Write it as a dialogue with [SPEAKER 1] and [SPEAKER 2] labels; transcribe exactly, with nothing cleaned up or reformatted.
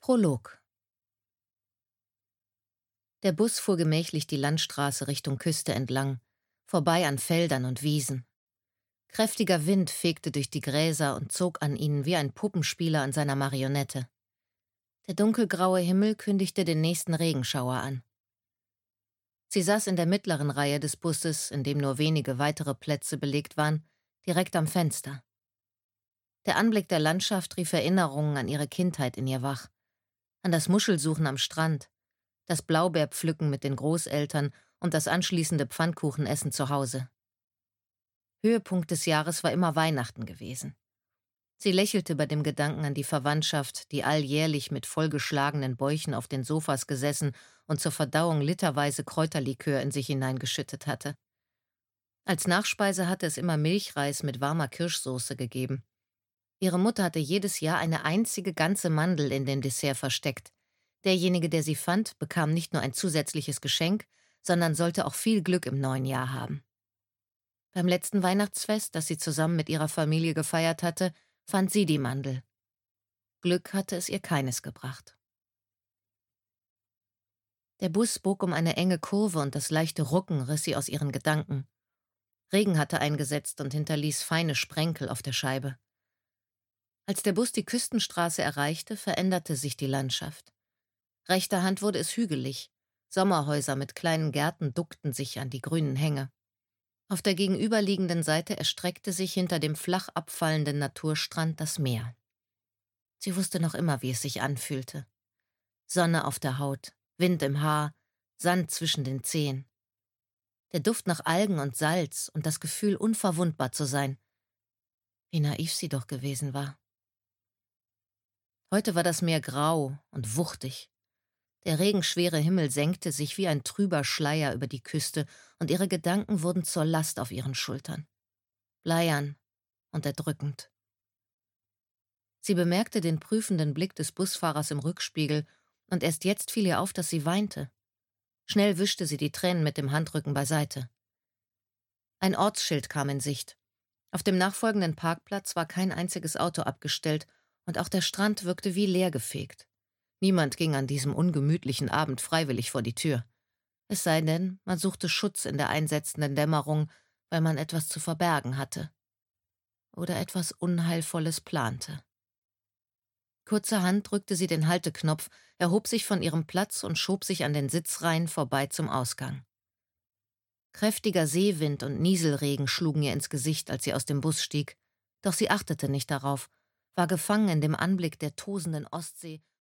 [SPEAKER 1] Prolog. Der Bus fuhr gemächlich die Landstraße Richtung Küste entlang, vorbei an Feldern und Wiesen. Kräftiger Wind fegte durch die Gräser und zog an ihnen wie ein Puppenspieler an seiner Marionette. Der dunkelgraue Himmel kündigte den nächsten Regenschauer an. Sie saß in der mittleren Reihe des Busses, in dem nur wenige weitere Plätze belegt waren, direkt am Fenster. Der Anblick der Landschaft rief Erinnerungen an ihre Kindheit in ihr wach, an das Muschelsuchen am Strand, das Blaubeerpflücken mit den Großeltern und das anschließende Pfannkuchenessen zu Hause. Höhepunkt des Jahres war immer Weihnachten gewesen. Sie lächelte bei dem Gedanken an die Verwandtschaft, die alljährlich mit vollgeschlagenen Bäuchen auf den Sofas gesessen und zur Verdauung literweise Kräuterlikör in sich hineingeschüttet hatte. Als Nachspeise hatte es immer Milchreis mit warmer Kirschsoße gegeben. Ihre Mutter hatte jedes Jahr eine einzige ganze Mandel in dem Dessert versteckt. Derjenige, der sie fand, bekam nicht nur ein zusätzliches Geschenk, sondern sollte auch viel Glück im neuen Jahr haben. Beim letzten Weihnachtsfest, das sie zusammen mit ihrer Familie gefeiert hatte, fand sie die Mandel. Glück hatte es ihr keines gebracht. Der Bus bog um eine enge Kurve und das leichte Rucken riss sie aus ihren Gedanken. Regen hatte eingesetzt und hinterließ feine Sprenkel auf der Scheibe. Als der Bus die Küstenstraße erreichte, veränderte sich die Landschaft. Rechter Hand wurde es hügelig. Sommerhäuser mit kleinen Gärten duckten sich an die grünen Hänge. Auf der gegenüberliegenden Seite erstreckte sich hinter dem flach abfallenden Naturstrand das Meer. Sie wusste noch immer, wie es sich anfühlte. Sonne auf der Haut, Wind im Haar, Sand zwischen den Zehen. Der Duft nach Algen und Salz und das Gefühl, unverwundbar zu sein. Wie naiv sie doch gewesen war. Heute war das Meer grau und wuchtig. Der regenschwere Himmel senkte sich wie ein trüber Schleier über die Küste und ihre Gedanken wurden zur Last auf ihren Schultern. Bleiern und erdrückend. Sie bemerkte den prüfenden Blick des Busfahrers im Rückspiegel und erst jetzt fiel ihr auf, dass sie weinte. Schnell wischte sie die Tränen mit dem Handrücken beiseite. Ein Ortsschild kam in Sicht. Auf dem nachfolgenden Parkplatz war kein einziges Auto abgestellt und auch der Strand wirkte wie leergefegt. Niemand ging an diesem ungemütlichen Abend freiwillig vor die Tür. Es sei denn, man suchte Schutz in der einsetzenden Dämmerung, weil man etwas zu verbergen hatte. Oder etwas Unheilvolles plante. Kurzerhand drückte sie den Halteknopf, erhob sich von ihrem Platz und schob sich an den Sitzreihen vorbei zum Ausgang. Kräftiger Seewind und Nieselregen schlugen ihr ins Gesicht, als sie aus dem Bus stieg. Doch sie achtete nicht darauf, war gefangen in dem Anblick der tosenden Ostsee